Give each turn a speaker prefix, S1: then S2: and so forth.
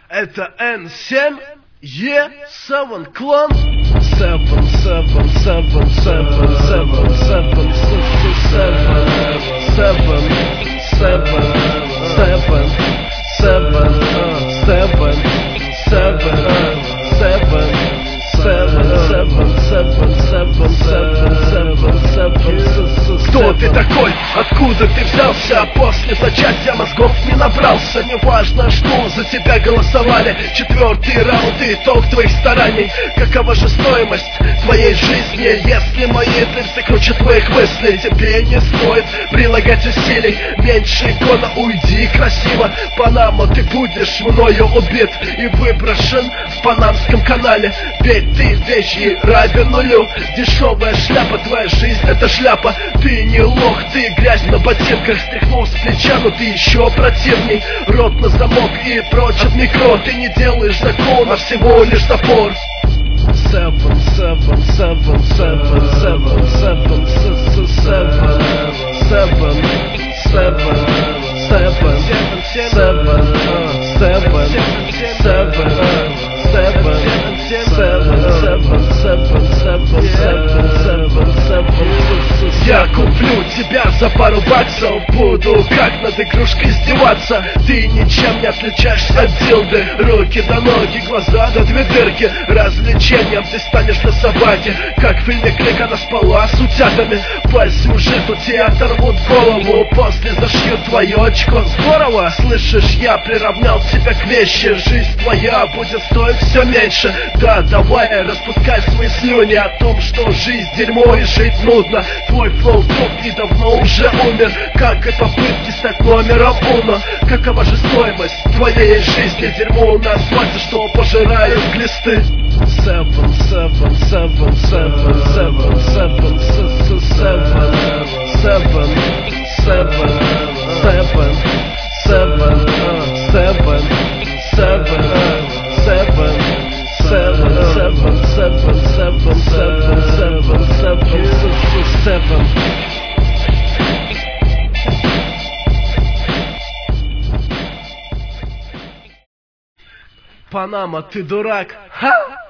S1: Это N7, E7, клон. 7, 7, 7, 7, 7, 7, 7, Кто ты такой? Откуда ты взялся? После зачатия мозгов не набрался. Неважно, что за тебя голосовали. Четвертый раунд и итог твоих стараний. Какова же стоимость твоей жизни, если мои дверцы круче твоих мыслей? Тебе не стоит прилагать усилий. Меньше гона, уйди красиво. Панама, ты будешь мною убит и выброшен в Панамском канале. Ведь ты вещь и равен нулю. Дешевая шляпа, твоя жизнь это шляпа. Ты не лох, ты грязь на ботинках. Стряхнул с плеча, но ты еще противней. Рот на замок и прочь от микро. Ты не делаешь закон, а всего лишь запор. 7, 7, 7, 7, 7, 7, Я куплю тебя за пару баксов. Буду как над игрушкой издеваться. Ты ничем не отличаешься от дилды. Руки до ноги, глаза до две дырки. Развлечением ты станешь на собаке. Как в фильме Клик она спала с утятами. По сюжету тебе оторвут голову. После зашьют твое очко. Здорово, слышишь, я приравнял тебя к вещи. Жизнь твоя будет стоить все меньше. Да, давай, распускай свои слюни о том, что жизнь дерьмо и жить нудно. Твой флоу труп и давно уже умер. Как и попытки стать номером уно. Какова же стоимость твоей жизни? Дерьмо на асфальте, что пожирают глисты. 7, 7, 7, 7, 7, 7, 7, 7. Панама, ты дурак? Ха!